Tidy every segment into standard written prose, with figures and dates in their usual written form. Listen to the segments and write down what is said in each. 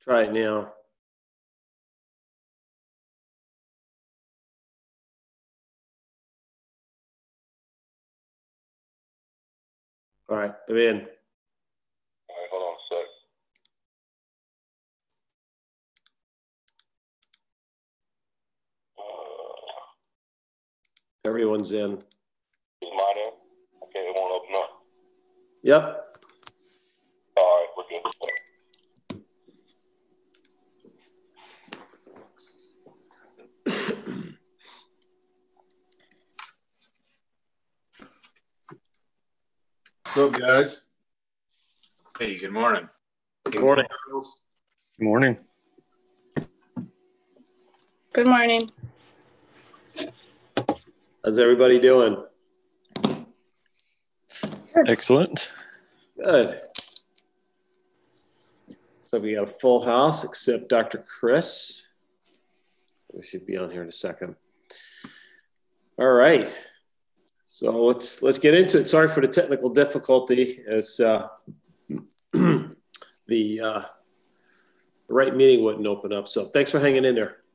Try it now. All right, I'm in. All right, hold on a sec. Everyone's in. Is mine in? Okay, it won't open up. Yep. All right, we're good. What's up, guys? Hey, good morning. Good morning. Good morning. Good morning. How's everybody doing? Excellent. Good. So we got a full house except Dr. Chris. We should be on here in a second. All right. So let's get into it. Sorry for the technical difficulty as the right meeting wouldn't open up. So thanks for hanging in there.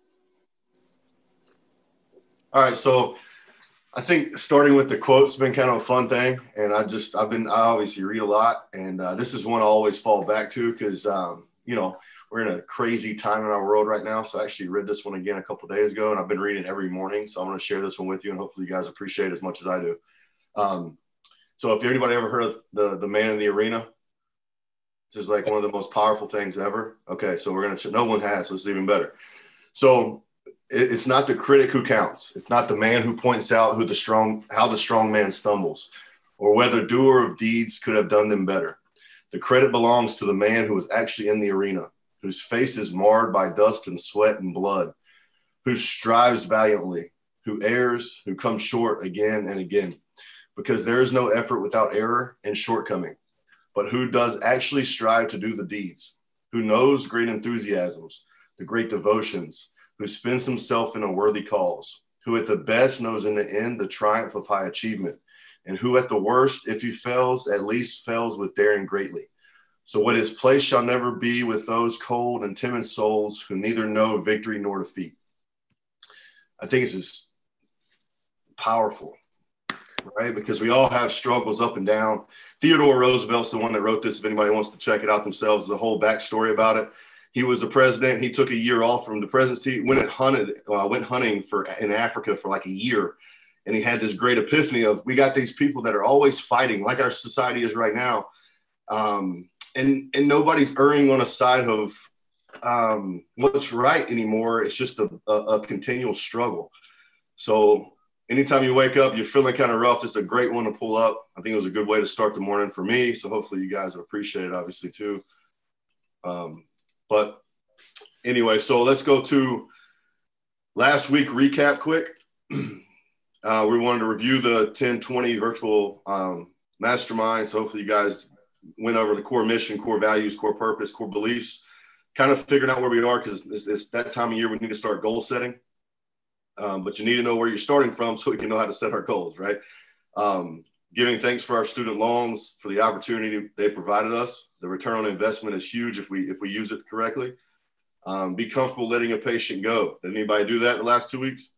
All right, so I think starting with the quotes has been kind of a fun thing, and I obviously read a lot, and this is one I always fall back to because we're in a crazy time in our world right now. So I actually read this one again a couple of days ago, and I've been reading it every morning. So I'm going to share this one with you, and hopefully you guys appreciate it as much as I do. So if anybody ever heard of the Man in the Arena, this is like one of the most powerful things ever. Okay, so no one has, so it's even better. So it's not the critic who counts. It's not the man who points out how the strong man stumbles, or whether doer of deeds could have done them better. The credit belongs to the man who is actually in the arena, whose face is marred by dust and sweat and blood, who strives valiantly, who errs, who comes short again and again, because there is no effort without error and shortcoming, but who does actually strive to do the deeds, who knows great enthusiasms, the great devotions, who spends himself in a worthy cause, who at the best knows in the end the triumph of high achievement, and who at the worst, if he fails, at least fails with daring greatly. So what his place shall never be with those cold and timid souls who neither know victory nor defeat. I think it's just powerful, right? Because we all have struggles up and down. Theodore Roosevelt's the one that wrote this. If anybody wants to check it out themselves, the whole backstory about it. He was a president. He took a year off from the presidency, went hunting in Africa for like a year. And he had this great epiphany of, we got these people that are always fighting like our society is right now. And nobody's erring on a side of what's right anymore. It's just a continual struggle. So anytime you wake up, you're feeling kind of rough, it's a great one to pull up. I think it was a good way to start the morning for me. So hopefully you guys will appreciate it, obviously, too. But anyway, so let's go to last week recap quick. We wanted to review the 1020 virtual mastermind. So hopefully you guys went over the core mission, core values, core purpose, core beliefs, kind of figuring out where we are, because it's that time of year we need to start goal setting. But you need to know where you're starting from so we can know how to set our goals, right? Giving thanks for our student loans, for the opportunity they provided us. The return on investment is huge if we use it correctly. Be comfortable letting a patient go. Did anybody do that in the last 2 weeks?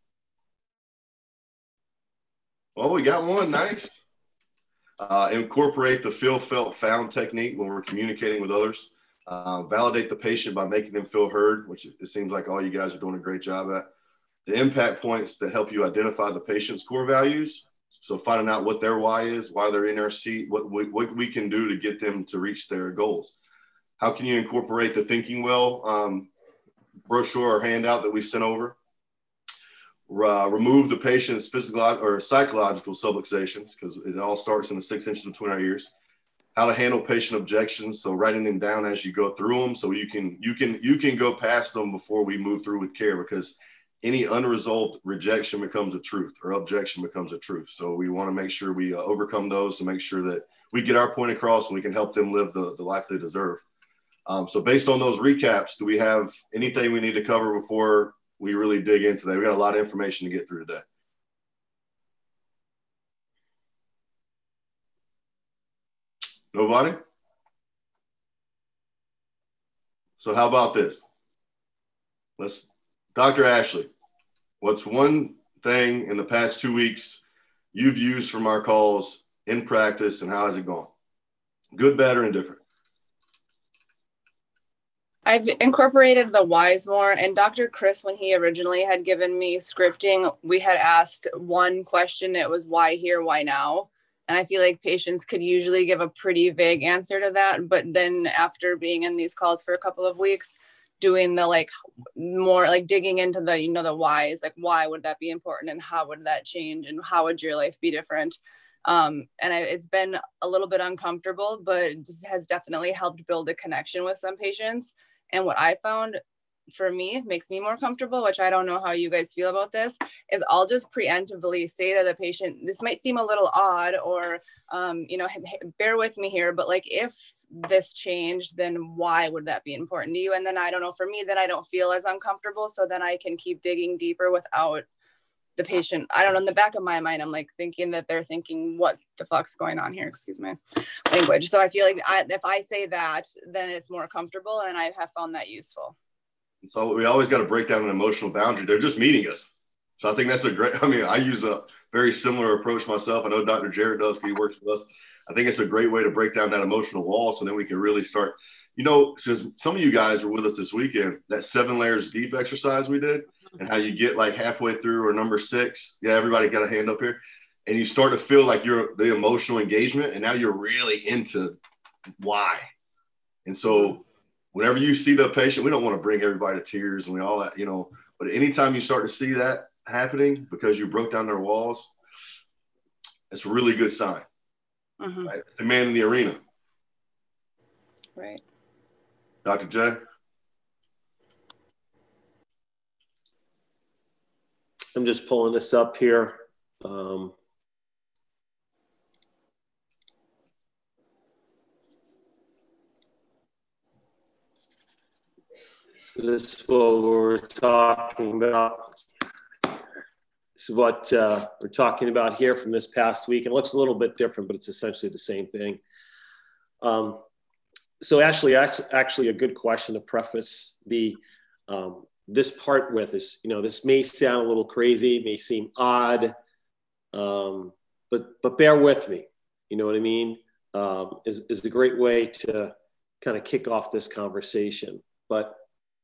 Oh, we got one. Nice. Incorporate the feel, felt, found technique when we're communicating with others. Validate the patient by making them feel heard, which it seems like all you guys are doing a great job at. The impact points that help you identify the patient's core values. So finding out what their why is, why they're in our seat, what we can do to get them to reach their goals. How can you incorporate the Thinking Well brochure or handout that we sent over? Remove the patient's physical or psychological subluxations, because it all starts in the 6 inches between our ears. How to handle patient objections, so writing them down as you go through them, so you can go past them before we move through with care, because any unresolved rejection becomes a truth, or objection becomes a truth. So we want to make sure we overcome those to make sure that we get our point across and we can help them live the life they deserve. So based on those recaps, do we have anything we need to cover before we really dig into that? We got a lot of information to get through today. Nobody? So how about this? Dr. Ashley, what's one thing in the past 2 weeks you've used from our calls in practice, and how has it gone? Good, bad, or indifferent? I've incorporated the whys more, and Dr. Chris, when he originally had given me scripting, we had asked one question. It was why here, why now? And I feel like patients could usually give a pretty vague answer to that. But then after being in these calls for a couple of weeks, doing the more digging into the whys, why would that be important and how would that change and how would your life be different? It's been a little bit uncomfortable, but it has definitely helped build a connection with some patients. And what I found for me makes me more comfortable, which I don't know how you guys feel about this, is I'll just preemptively say to the patient, this might seem a little odd or, bear with me here, but if this changed, then why would that be important to you? And then I don't know, for me, then I don't feel as uncomfortable. So then I can keep digging deeper without the patient. I don't know, in the back of my mind, I'm thinking that they're thinking, what the fuck's going on here? Excuse my language. So I feel like if I say that, then it's more comfortable, and I have found that useful. So we always got to break down an emotional boundary. They're just meeting us. So I think that's I use a very similar approach myself. I know Dr. Jarrett does because he works with us. I think it's a great way to break down that emotional wall, so then we can really start, since some of you guys were with us this weekend, that 7 layers deep exercise we did, and how you get halfway through or number 6. Yeah, everybody got a hand up here. And you start to feel the emotional engagement, and now you're really into why. And so whenever you see the patient, we don't want to bring everybody to tears and all that, but anytime you start to see that happening because you broke down their walls, it's a really good sign. Mm-hmm. Right? It's the man in the arena. Right. Dr. J? I'm just pulling this up here. This is what we're talking about. This is what we're talking about here from this past week. It looks a little bit different, but it's essentially the same thing. So Ashley, actually a good question to preface this part with is, this may sound a little crazy, may seem odd, but bear with me. You know what I mean? Is a great way to kind of kick off this conversation. But,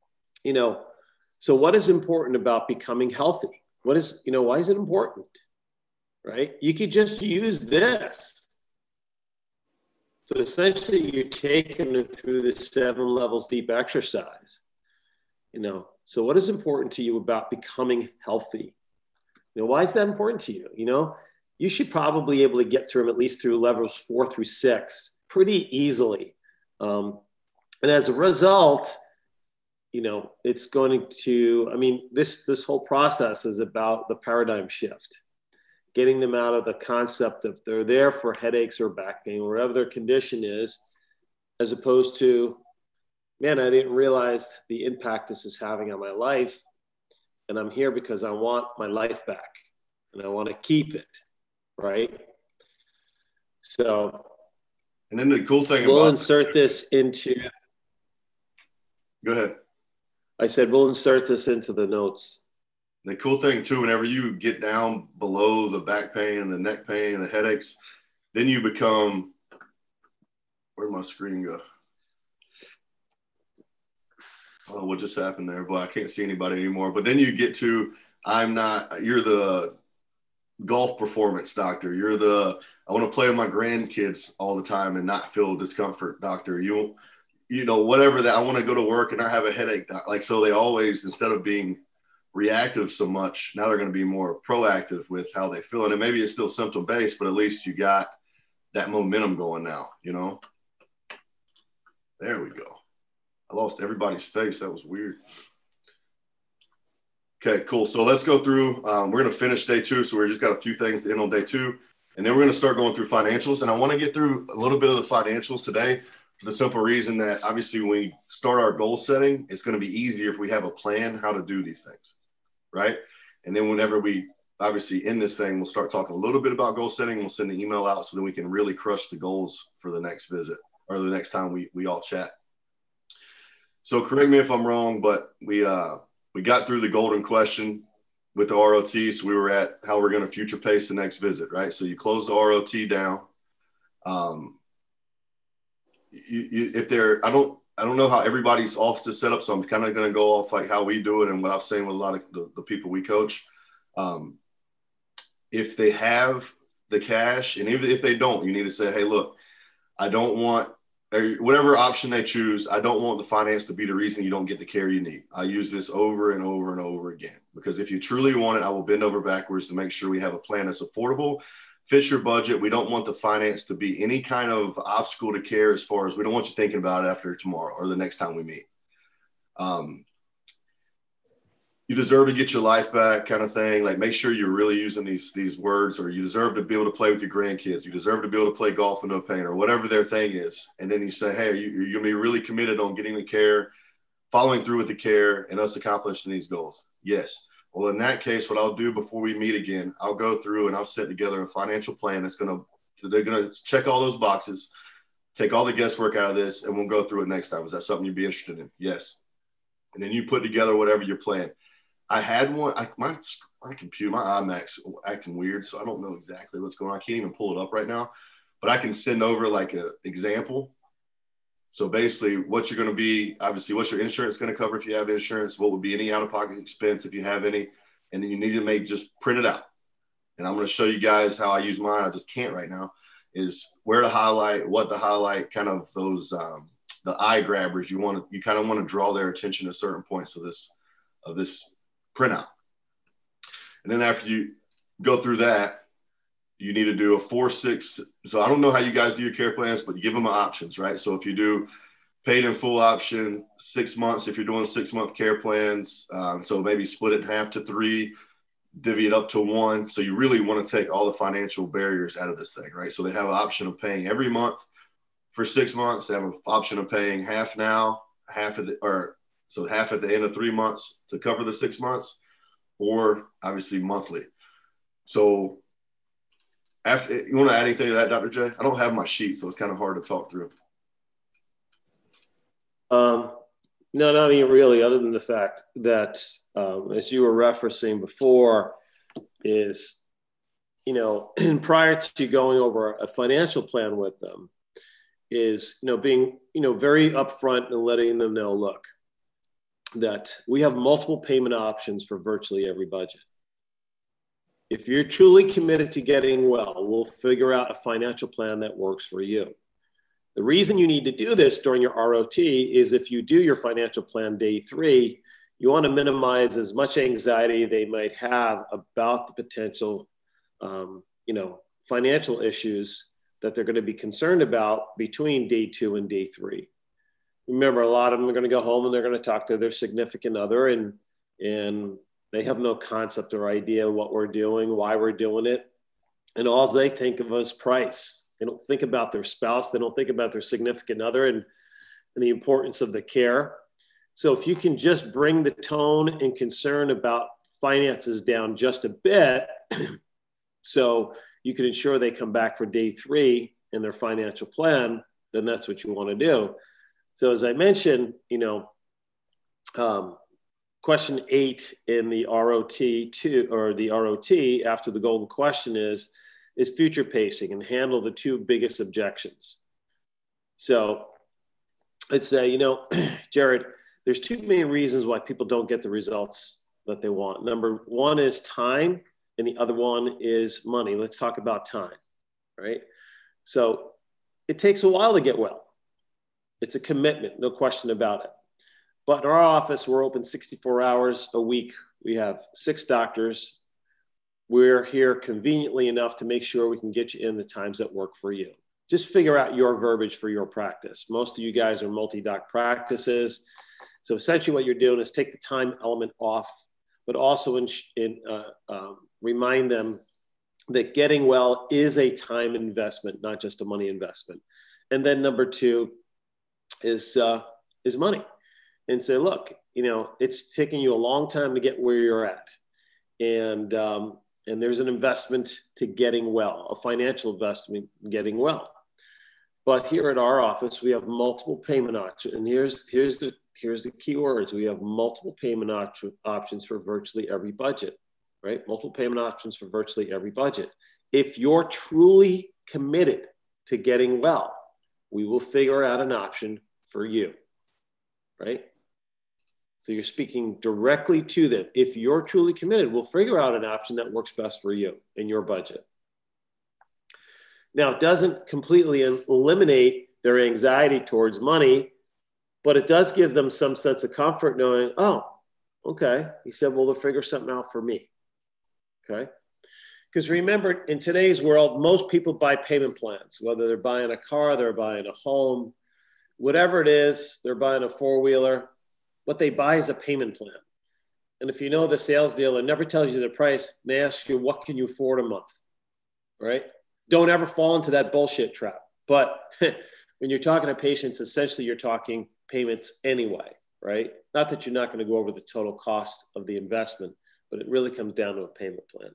so what is important about becoming healthy? Why is it important? Right? You could just use this. So essentially you're taking them through the 7 levels deep exercise. So what is important to you about becoming healthy? Why is that important to you? You should probably be able to get through them at least through levels 4 through 6 pretty easily. And as a result, it's going to, this whole process is about the paradigm shift, getting them out of the concept of they're there for headaches or back pain, whatever their condition is, as opposed to, man, I didn't realize the impact this is having on my life. And I'm here because I want my life back and I want to keep it. Right. So. And then the cool thing we'll insert this into. Go ahead. I said, we'll insert this into the notes. The cool thing too, whenever you get down below the back pain and the neck pain and the headaches, then you become, where'd my screen go? Oh, what just happened there? Boy, I can't see anybody anymore. But then you get to, you're the golf performance doctor. You're I want to play with my grandkids all the time and not feel discomfort doctor. Whatever that, I want to go to work and not have a headache. So they always, instead of being reactive so much, now they're going to be more proactive with how they feel. And maybe it's still symptom based, but at least you got that momentum going now, There we go. I lost everybody's face. That was weird. Okay, cool. So let's go through. We're going to finish day 2. So we just got a few things to end on day 2. And then we're going to start going through financials. And I want to get through a little bit of the financials today for the simple reason that obviously when we start our goal setting, it's going to be easier if we have a plan how to do these things, right? And then whenever we obviously end this thing, we'll start talking a little bit about goal setting. We'll send the email out so that we can really crush the goals for the next visit or the next time we all chat. So correct me if I'm wrong, but we got through the golden question with the ROT. So we were at how we're going to future pace the next visit, right? So you close the ROT down. I don't know how everybody's office is set up, so I'm kind of going to go off like how we do it and what I've seen with a lot of the people we coach. If they have the cash, and even if they don't, you need to say, hey, look, I don't want, or whatever option they choose, I don't want the finance to be the reason you don't get the care you need. I use this over and over and over again, because if you truly want it, I will bend over backwards to make sure we have a plan that's affordable, fits your budget. We don't want the finance to be any kind of obstacle to care, as far as we don't want you thinking about it after tomorrow or the next time we meet. You deserve to get your life back, kind of thing. Like, make sure you're really using these words, or you deserve to be able to play with your grandkids. You deserve to be able to play golf with no pain, or whatever their thing is. And then you say, hey, you're going to be really committed on getting the care, following through with the care, and us accomplishing these goals. Yes. Well, in that case, what I'll do before we meet again, I'll go through and I'll set together a financial plan they're going to check all those boxes, take all the guesswork out of this, and we'll go through it next time. Is that something you'd be interested in? Yes. And then you put together whatever your plan. I had one, my computer, my iMac's acting weird, so I don't know exactly what's going on. I can't even pull it up right now, but I can send over like an example. So basically what you're going to be, obviously, what's your insurance going to cover if you have insurance, what would be any out-of-pocket expense if you have any, and then you need to just print it out. And I'm going to show you guys how I use mine. I just can't right now, is where to highlight, what to highlight, kind of those, the eye grabbers. You kind of want to draw their attention at certain points of this printout. And then after you go through that, you need to do a 4-6. So I don't know how you guys do your care plans, but you give them options, right? So if you do paid in full option, 6 months, if you're doing 6-month care plans, so maybe split it in half to 3, divvy it up to 1. So you really want to take all the financial barriers out of this thing, right? So they have an option of paying every month for 6 months. They have an option of paying half now, half at the end of 3 months to cover the 6 months, or obviously monthly. So after, you want to add anything to that, Dr. J? I don't have my sheet, so it's kind of hard to talk through. No, not even really, other than the fact that, as you were referencing before, is, prior to going over a financial plan with them, is, being, very upfront and letting them know, look, that we have multiple payment options for virtually every budget. If you're truly committed to getting well, we'll figure out a financial plan that works for you. The reason you need to do this during your ROT is if you do your financial plan day 3, you want to minimize as much anxiety they might have about the potential, financial issues that they're going to be concerned about between day 2 and day 3. Remember, a lot of them are going to go home and they're going to talk to their significant other, and they have no concept or idea what we're doing, why we're doing it. And all they think of is price. They don't think about their spouse. They don't think about their significant other and the importance of the care. So if you can just bring the tone and concern about finances down just a bit, so you can ensure they come back for day 3 in their financial plan, then that's what you want to do. So as I mentioned, question 8 in the ROT after the golden question is future pacing and handle the 2 biggest objections. So let's say, Jared, there's 2 main reasons why people don't get the results that they want. Number 1 is time, and the other one is money. Let's talk about time, right? So it takes a while to get well. It's a commitment, no question about it. But in our office, we're open 64 hours a week. We have 6 doctors. We're here conveniently enough to make sure we can get you in the times that work for you. Just figure out your verbiage for your practice. Most of you guys are multi-doc practices. So essentially what you're doing is take the time element off, but also remind them that getting well is a time investment, not just a money investment. And then number 2 is money. And say, look, it's taking you a long time to get where you're at. And there's an investment to getting well, a financial investment in getting well. But here at our office, we have multiple payment options. And here's here's the key words. We have multiple payment options for virtually every budget, right? Multiple payment options for virtually every budget. If you're truly committed to getting well, we will figure out an option for you, right? So you're speaking directly to them. If you're truly committed, we'll figure out an option that works best for you in your budget. Now, it doesn't completely eliminate their anxiety towards money, but it does give them some sense of comfort knowing, oh, okay. He said, well, they'll figure something out for me. Okay. Because remember, in today's world, most people buy payment plans, whether they're buying a car, they're buying a home, whatever it is, they're buying a four-wheeler. What they buy is a payment plan. And if you know the sales dealer never tells you the price, they ask you, what can you afford a month, right? Don't ever fall into that bullshit trap. But when you're talking to patients, essentially you're talking payments anyway, right? Not that you're not going to go over the total cost of the investment, but it really comes down to a payment plan.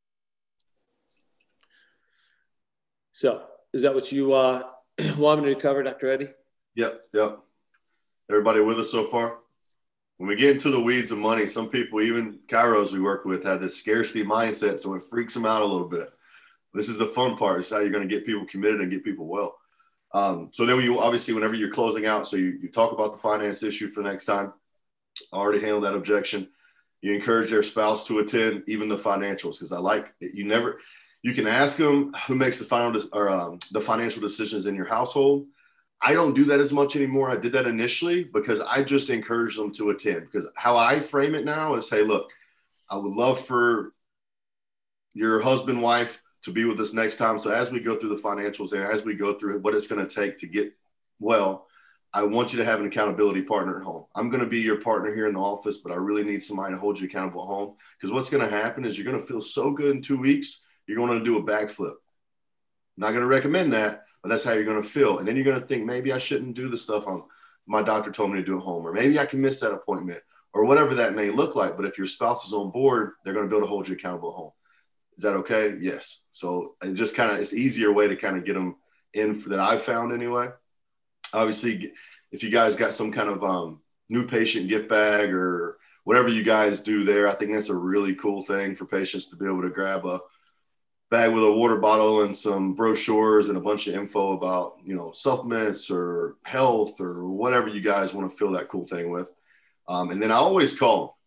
So is that what you want me to cover, Dr. Eddie? Yep. Everybody with us so far? When we get into the weeds of money, some people, even chiros we work with, have this scarcity mindset, so it freaks them out a little bit. This is the fun part. It's how you're going to get people committed and get people well. So then you obviously, whenever you're closing out, so you talk about the finance issue for next time. I already handled that objection. You encourage their spouse to attend, even the financials, because I like it. You can ask them who makes the financial decisions in your household. I don't do that as much anymore. I did that initially because I just encourage them to attend, because how I frame it now is, hey, look, I would love for your husband, wife to be with us next time. So as we go through the financials and as we go through what it's going to take to get well, I want you to have an accountability partner at home. I'm going to be your partner here in the office, but I really need somebody to hold you accountable at home, because what's going to happen is you're going to feel so good in 2 weeks, you're going to do a backflip. I'm not going to recommend that, but that's how you're going to feel. And then you're going to think, maybe I shouldn't do the stuff my doctor told me to do at home, or maybe I can miss that appointment, or whatever that may look like. But if your spouse is on board, they're going to be able to hold you accountable at home. Is that okay? Yes. So it just it's easier way to kind of get them in that I've found anyway. Obviously, if you guys got some kind of new patient gift bag or whatever you guys do there, I think that's a really cool thing for patients to be able to grab a bag with a water bottle and some brochures and a bunch of info about, supplements or health or whatever you guys want to fill that cool thing with. And then I always call them.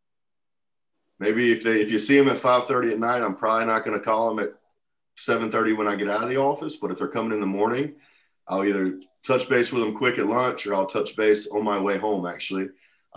Maybe if you see them at 5:30 at night, I'm probably not going to call them at 7:30 when I get out of the office. But if they're coming in the morning, I'll either touch base with them quick at lunch, or I'll touch base on my way home, actually.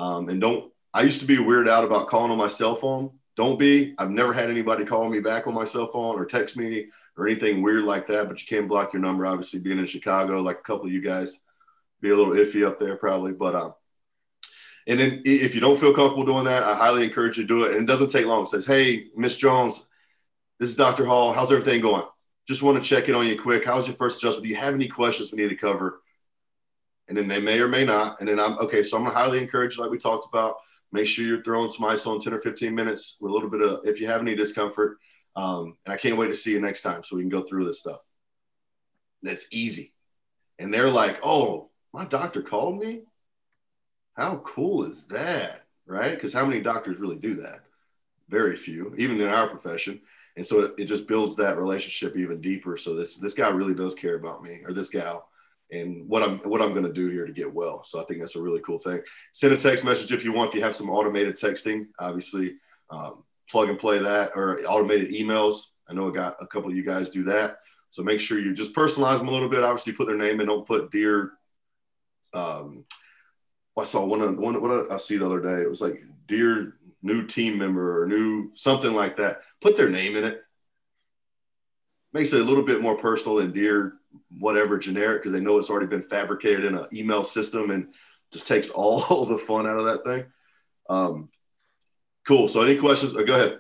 I used to be weirded out about calling on my cell phone. Don't be. I've never had anybody call me back on my cell phone or text me or anything weird like that. But you can't block your number, obviously, being in Chicago, like a couple of you guys. Be a little iffy up there probably. But and then if you don't feel comfortable doing that, I highly encourage you to do it. And it doesn't take long. It says, hey, Miss Jones, this is Dr. Hall. How's everything going? Just want to check in on you quick. How's your first adjustment? Do you have any questions we need to cover? And then they may or may not. And then so I'm going to highly encourage you, like we talked about. Make sure you're throwing some ice on 10 or 15 minutes with a little bit of, if you have any discomfort. And I can't wait to see you next time so we can go through this stuff. That's easy. And they're like, oh, my doctor called me? How cool is that, right? Because how many doctors really do that? Very few, even in our profession. And so it just builds that relationship even deeper. So this guy really does care about me, or this gal, and what I'm going to do here to get well. So I think that's a really cool thing. Send a text message if you want. If you have some automated texting, obviously plug and play that, or automated emails. I know a couple of you guys do that. So make sure you just personalize them a little bit. Obviously put their name in. Don't put dear. I saw one I see the other day. It was like, dear new team member or new something like that. Put their name in it. Makes it a little bit more personal than dear whatever generic, because they know it's already been fabricated in an email system and just takes all the fun out of that thing. Cool. So any questions? Go ahead.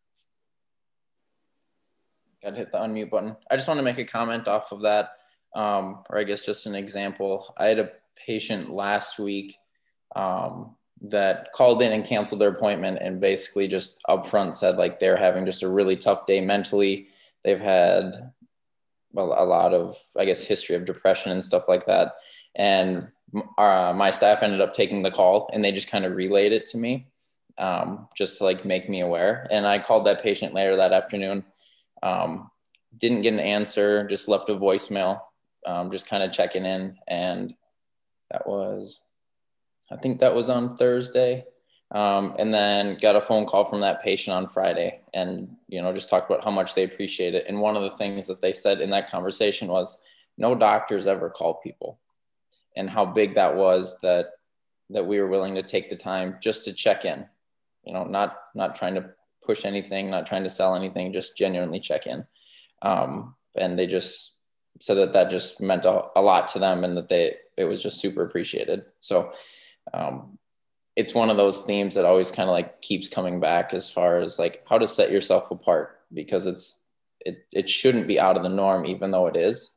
Got to hit the unmute button. I just want to make a comment off of that, or I guess just an example. I had a patient last week that called in and canceled their appointment, and basically just upfront said like they're having just a really tough day mentally. They've had a lot of, I guess, history of depression and stuff like that. And my staff ended up taking the call, and they just kind of relayed it to me, just to like make me aware. And I called that patient later that afternoon. Didn't get an answer, just left a voicemail, just kind of checking in. And I think that was on Thursday. And then got a phone call from that patient on Friday, and, just talked about how much they appreciate it. And one of the things that they said in that conversation was no doctors ever call people, and how big that was that we were willing to take the time just to check in, not trying to push anything, not trying to sell anything, just genuinely check in. And they just said that just meant a lot to them, and that it was just super appreciated. So, it's one of those themes that always kind of like keeps coming back, as far as like how to set yourself apart, because it shouldn't be out of the norm, even though it is.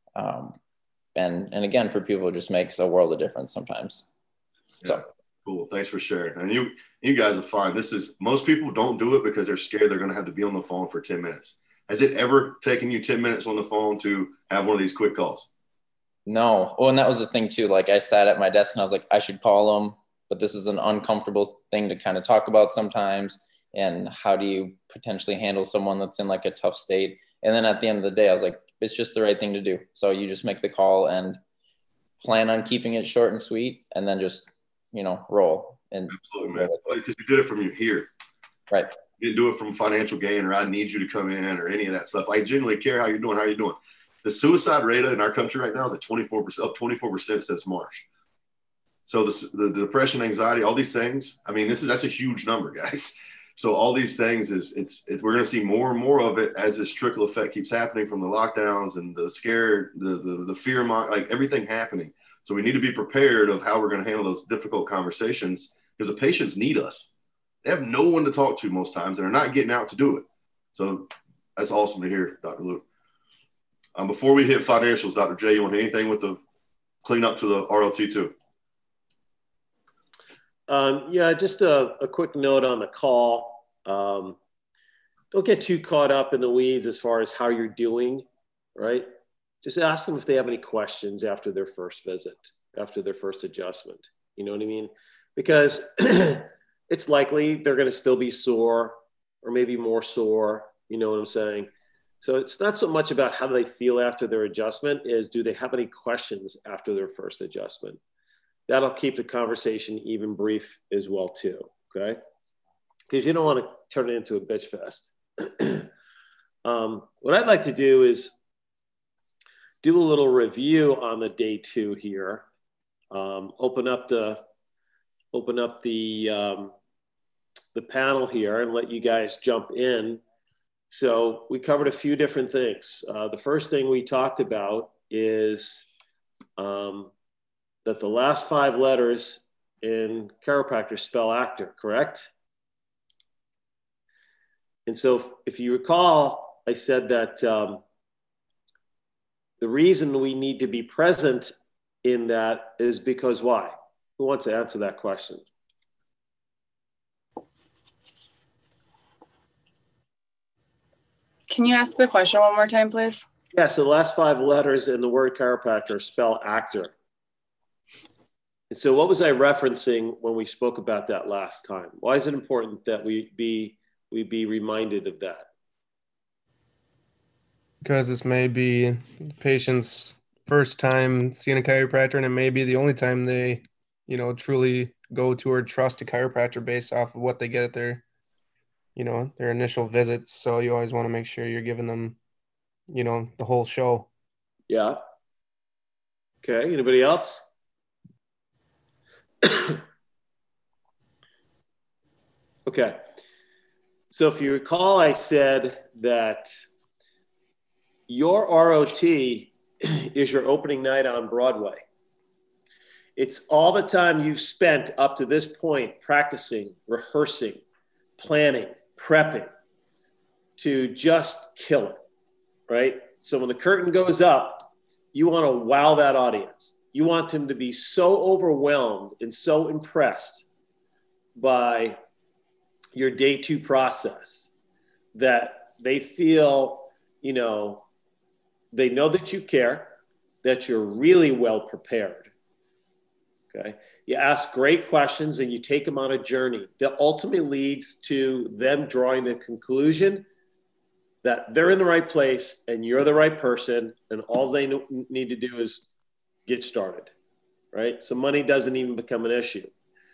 And again, for people, it just makes a world of difference sometimes. Yeah. So Cool. Thanks for sharing. And you guys are fine. Most people don't do it because they're scared they're going to have to be on the phone for 10 minutes. Has it ever taken you 10 minutes on the phone to have one of these quick calls? No. Well, and that was the thing too. Like, I sat at my desk and I was like, I should call them, but this is an uncomfortable thing to kind of talk about sometimes. And how do you potentially handle someone that's in like a tough state? And then at the end of the day, I was like, it's just the right thing to do. So you just make the call and plan on keeping it short and sweet, and then just, roll. And absolutely, man. Because you did it from here. Right. You didn't do it from financial gain, or I need you to come in, or any of that stuff. I genuinely care how you're doing. How you doing? The suicide rate in our country right now is at 24%, up 24% since March. So the depression, anxiety, all these things. I mean, that's a huge number, guys. So all these things we're going to see more and more of it as this trickle effect keeps happening from the lockdowns and the scare, the fear, like everything happening. So we need to be prepared of how we're going to handle those difficult conversations, because the patients need us. They have no one to talk to most times, and they're not getting out to do it. So that's awesome to hear, Dr. Luke. Before we hit financials, Dr. J, you want anything with the clean up to the RLT2? Yeah, just a quick note on the call. Don't get too caught up in the weeds as far as how you're doing, right? Just ask them if they have any questions after their first visit, after their first adjustment. You know what I mean? Because it's likely they're going to still be sore, or maybe more sore. You know what I'm saying? So it's not so much about how do they feel after their adjustment, is do they have any questions after their first adjustment? That'll keep the conversation even brief as well too, okay? Because you don't want to turn it into a bitch fest. What I'd like to do is do a little review on the day 2 here. Open up the panel here and let you guys jump in. So we covered a few different things. The first thing we talked about is that the last 5 letters in chiropractor spell actor, correct? And so if you recall, I said that the reason we need to be present in that is because why? Who wants to answer that question? Can you ask the question one more time, please? Yeah, so the last 5 letters in the word chiropractor spell actor. And so what was I referencing when we spoke about that last time? Why is it important that we be reminded of that? Because this may be the patient's first time seeing a chiropractor, and it may be the only time they, truly go to or trust a chiropractor based off of what they get at their initial visits. So you always want to make sure you're giving them, the whole show. Yeah. Okay. Anybody else? Okay. So if you recall, I said that your ROT is your opening night on Broadway. It's all the time you've spent up to this point practicing, rehearsing, planning, prepping to just kill it, right? So when the curtain goes up, you want to wow that audience. You want them to be so overwhelmed and so impressed by your day 2 process that they feel, they know that you care, that you're really well prepared, Okay. You ask great questions and you take them on a journey that ultimately leads to them drawing the conclusion that they're in the right place and you're the right person. And all they need to do is get started, right? So money doesn't even become an issue.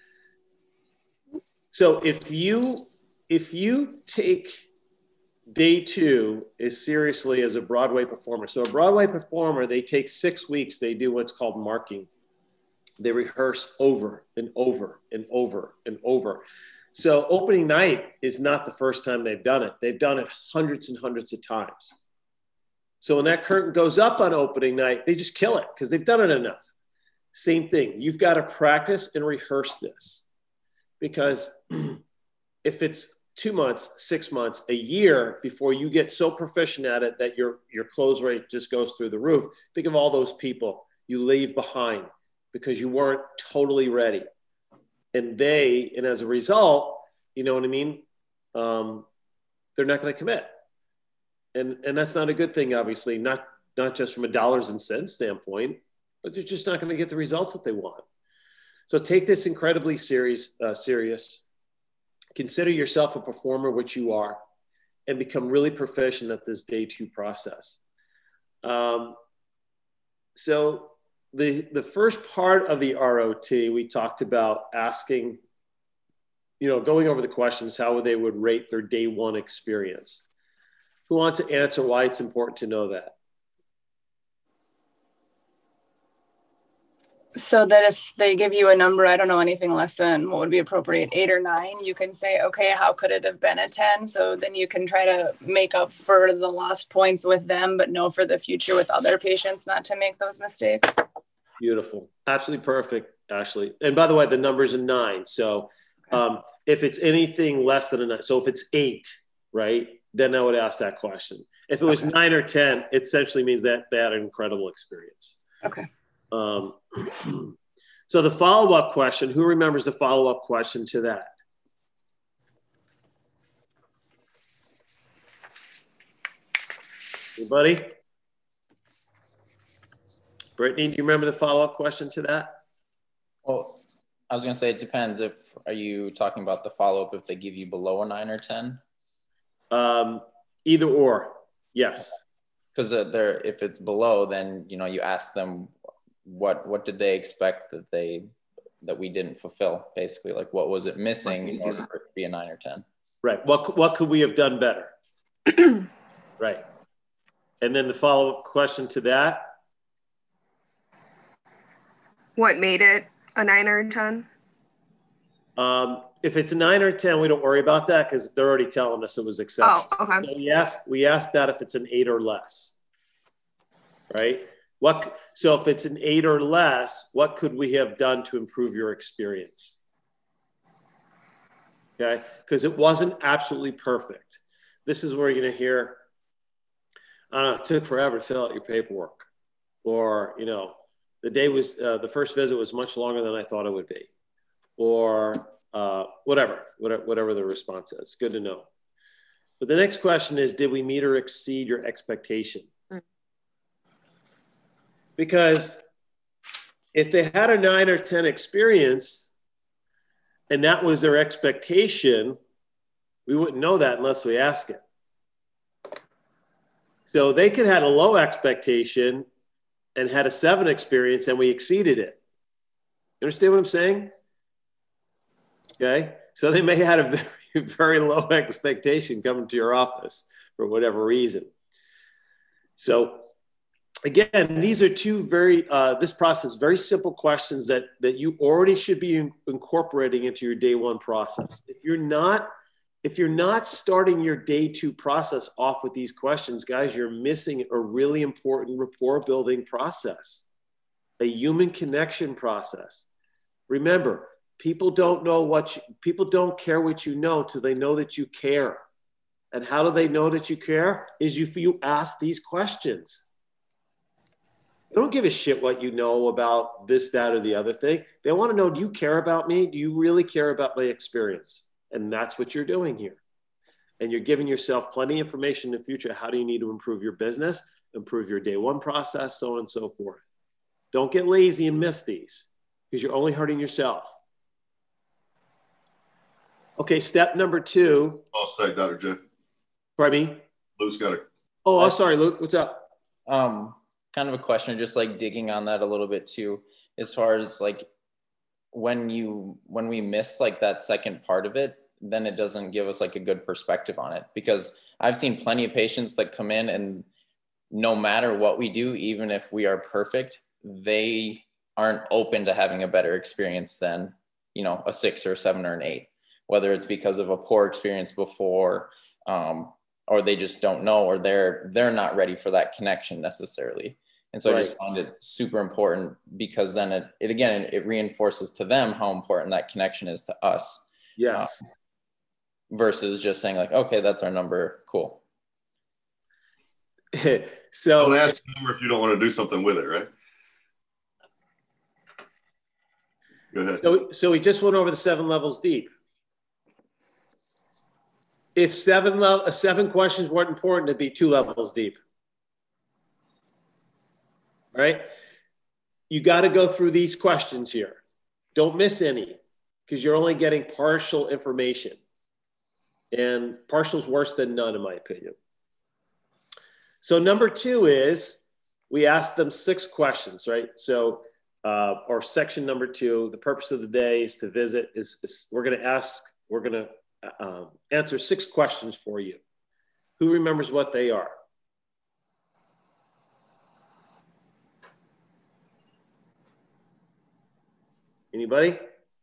So if you take day 2 as seriously as a Broadway performer. So a Broadway performer, they take 6 weeks. They do what's called marking. They rehearse over and over and over and over. So opening night is not the first time they've done it. They've done it hundreds and hundreds of times. So when that curtain goes up on opening night, they just kill it because they've done it enough. Same thing. You've got to practice and rehearse this, because if it's 2 months, 6 months, a year before you get so proficient at it that your close rate just goes through the roof, think of all those people you leave behind because you weren't totally ready. And as a result, you know what I mean? They're not going to commit. And that's not a good thing, obviously, not just from a dollars and cents standpoint, but they're just not going to get the results that they want. So take this incredibly serious. Consider yourself a performer, which you are, and become really proficient at this day 2 process. So the first part of the ROT, we talked about asking, going over the questions, how they would rate their day 1 experience. Who wants to answer why it's important to know that? So that if they give you a number, I don't know, anything less than what would be appropriate, 8 or 9, you can say, okay, how could it have been a 10? So then you can try to make up for the lost points with them, but know for the future with other patients not to make those mistakes. Beautiful. Absolutely perfect, Ashley. And by the way, the number's a 9. So if it's anything less than a 9, so if it's 8, right, then I would ask that question. If it was 9 or 10, it essentially means that they had an incredible experience. Okay. So the follow-up question, who remembers the follow-up question to that? Anybody? Brittany, do you remember the follow-up question to that? Well, I was going to say, it depends. Are you talking about the follow-up if they give you below a 9 or 10? Either or, yes. Because if it's below, then, you ask them, what did they expect that we didn't fulfill, basically? Like, what was it missing in order for it to be a 9 or 10? Right. What could we have done better? Right. And then the follow-up question to that. What made it a 9 or 10? If it's a 9 or 10, we don't worry about that because they're already telling us it was exceptional. Oh, okay. So we ask that if it's an 8 or less, right? So if it's an 8 or less, what could we have done to improve your experience? Okay, because it wasn't absolutely perfect. This is where you're going to hear, I don't know, it took forever to fill out your paperwork, or the first visit was much longer than I thought it would be, or whatever the response is. Good to know. But the next question is, did we meet or exceed your expectation? Because if they had a 9 or 10 experience and that was their expectation, we wouldn't know that unless we ask it. So they could have had a low expectation and had a 7 experience and we exceeded it. You understand what I'm saying? Okay. So they may have had a very, very low expectation coming to your office for whatever reason. So again, these are two this process, very simple questions that you already should be incorporating into your day 1 process. If you're not starting your day 2 process off with these questions, guys, you're missing a really important rapport building process, a human connection process. Remember, people don't care what you know till they know that you care. And how do they know that you care? Is if you ask these questions. They don't give a shit what you know about this, that, or the other thing. They want to know, do you care about me? Do you really care about my experience? And that's what you're doing here. And you're giving yourself plenty of information in the future. How do you need to improve your business, improve your day 1 process, so on and so forth. Don't get lazy and miss these. because you're only hurting yourself. Okay, step number 2. I'll say, Dr. J. Pardon me? Luke's got a. Oh, I'm sorry, Luke. What's up? Kind of a question, just like digging on that a little bit too, as far as like when we miss like that second part of it, then it doesn't give us like a good perspective on it, because I've seen plenty of patients that come in and no matter what we do, even if we are perfect, they aren't open to having a better experience than, you know, a 6 or a 7 or an 8, whether it's because of a poor experience before, or they just don't know, or they're not ready for that connection necessarily. And so I just found it super important, because then it reinforces to them how important that connection is to us. Yes. Versus just saying like, okay, that's our number. Cool. So don't ask the number if you don't want to do something with it, right? Go ahead. So we just went over the 7 levels deep. If 7 questions weren't important, it'd be 2 levels deep. All right? You got to go through these questions here. Don't miss any, because you're only getting partial information. And partial is worse than none, in my opinion. So number 2 is we asked them 6 questions, right? So, or section number 2, the purpose of the day is to visit, we're going to answer 6 questions for you. Who remembers what they are? Anybody?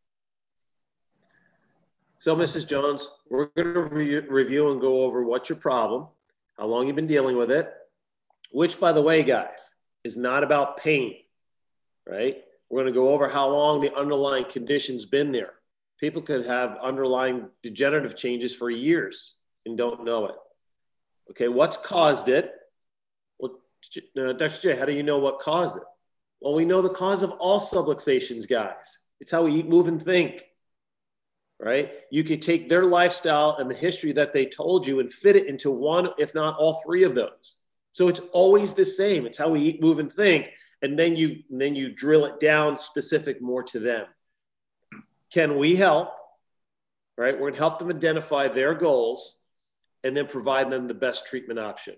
So, Mrs. Jones, we're going to review and go over what's your problem, how long you've been dealing with it, which, by the way, guys, is not about pain, right? We're going to go over how long the underlying condition's been there. People could have underlying degenerative changes for years and don't know it. Okay, what's caused it? Well, Dr. J, how do you know what caused it? Well, we know the cause of all subluxations, guys. It's how we eat, move, and think. Right? You could take their lifestyle and the history that they told you and fit it into one, if not all 3 of those. So it's always the same. It's how we eat, move, and think. And then you drill it down specific more to them. Can we help? Right? We're going to help them identify their goals and then provide them the best treatment option.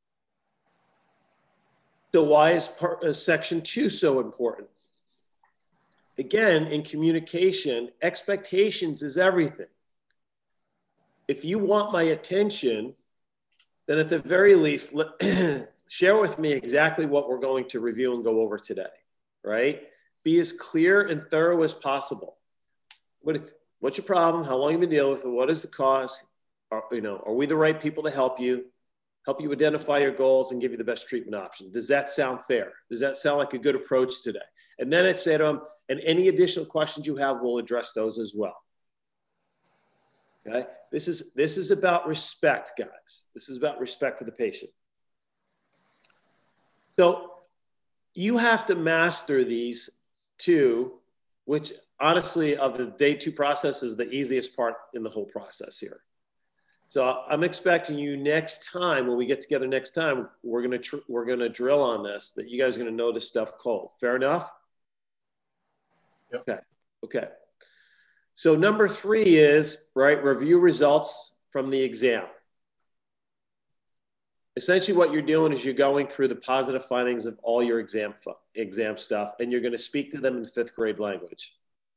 So why is section 2 so important? Again, in communication, expectations is everything. If you want my attention, then at the very least, share with me exactly what we're going to review and go over today, right? Be as clear and thorough as possible. What's your problem? How long have you been dealing with it? What is the cause? Are we the right people to help you identify your goals and give you the best treatment option? Does that sound fair? Does that sound like a good approach today? And then I'd say to them, and any additional questions you have, we'll address those as well. Okay? This is about respect, guys. This is about respect for the patient. So you have to master these 2, which honestly of the day 2 process is the easiest part in the whole process here. So I'm expecting you next time, when we get together next time, we're gonna drill on this, that you guys are gonna know this stuff cold. Fair enough? Yep. Okay. So number 3 is, right, review results from the exam. Essentially what you're doing is you're going through the positive findings of all your exam stuff, and you're gonna speak to them in 5th grade language.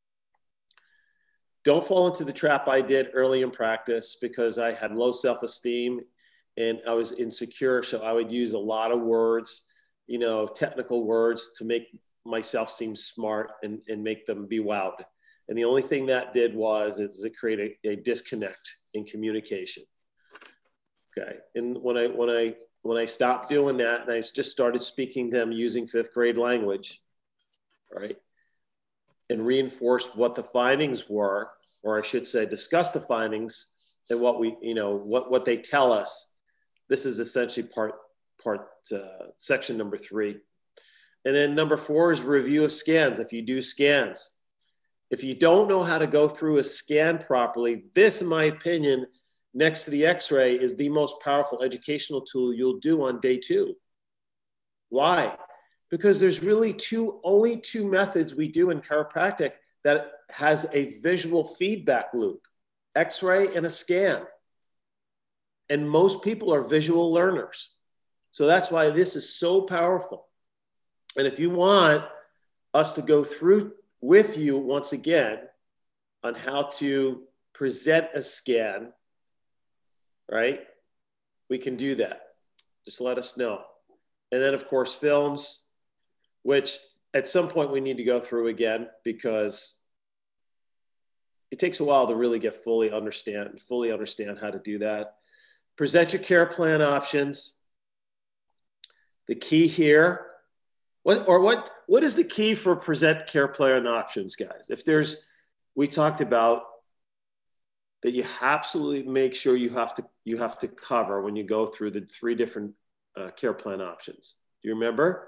Don't fall into the trap I did early in practice, because I had low self-esteem and I was insecure. So I would use a lot of words, technical words to make myself seem smart and make them be wowed. And the only thing that did was it created a disconnect in communication. Okay. And when I stopped doing that and I just started speaking to them using 5th grade language, right, and reinforced what the findings were, or I should say, discuss the findings and what what they tell us. This is essentially section number 3. And then number 4 is review of scans. If you do scans, if you don't know how to go through a scan properly, this, in my opinion, next to the X-ray, is the most powerful educational tool you'll do on day 2. Why? because there's really only two methods we do in chiropractic that has a visual feedback loop, X-ray and a scan. And most people are visual learners. So that's why this is so powerful. And if you want us to go through with you once again on how to present a scan, right? We can do that. Just let us know. And then, of course, films, which at some point we need to go through again because it takes a while to really get fully understand how to do that. Present your care plan options. The key here, what is the key for present care plan options, guys? We talked about that you absolutely make sure you have to cover when you go through the 3 different care plan options. Do you remember?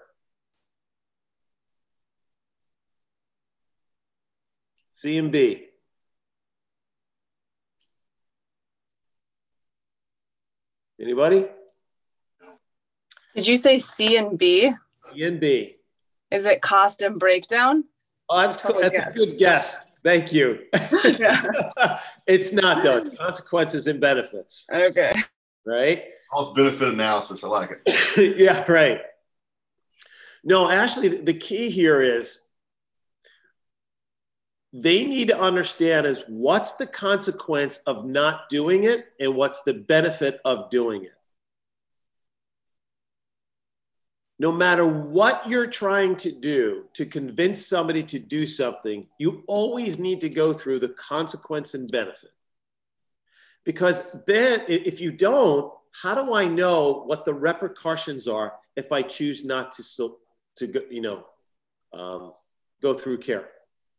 C and B. Anybody? Did you say C and B? C and B. Is it cost and breakdown? Oh, that's a good guess. Thank you. It's not though. It's consequences and benefits. Okay. Right? Cost benefit analysis. I like it. Yeah, right. No, actually, the key here is they need to understand is what's the consequence of not doing it and what's the benefit of doing it. No matter what you're trying to do to convince somebody to do something, you always need to go through the consequence and benefit. Because then if you don't, how do I know what the repercussions are if I choose not to go through care?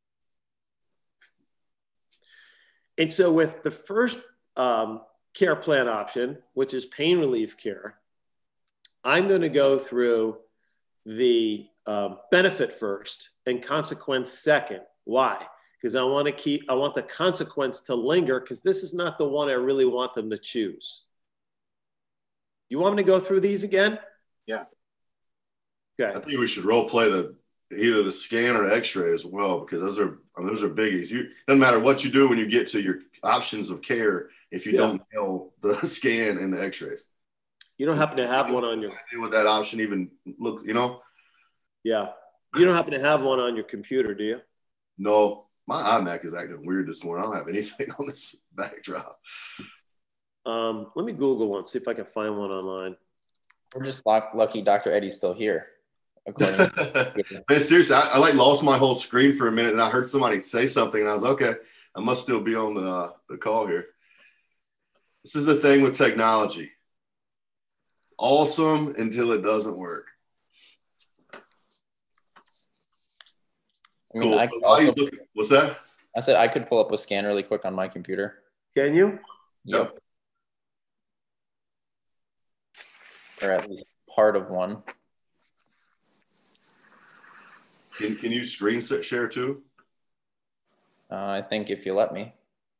And so with the first care plan option, which is pain relief care, I'm going to go through the benefit first and consequence second. Why? Because I want the consequence to linger because this is not the one I really want them to choose. You want me to go through these again? Yeah. Okay. I think we should role play either the scan or the X-ray as well, because those are biggies. Doesn't matter what you do when you get to your options of care if you don't know the scan and the X-rays. You don't happen to have one on your idea what that option even looks, Yeah. You don't happen to have one on your computer, do you? No. My iMac is acting weird this morning. I don't have anything on this backdrop. Let me Google one, see if I can find one online. We're just lucky Dr. Eddie's still here. Man, seriously, I lost my whole screen for a minute and I heard somebody say something and I was okay, I must still be on the call here. This is the thing with technology. Awesome until it doesn't work. I mean, cool. What's that? I said I could pull up a scan really quick on my computer. Can you? Yep. Or at least part of one. Can you screen share too? I think if you let me.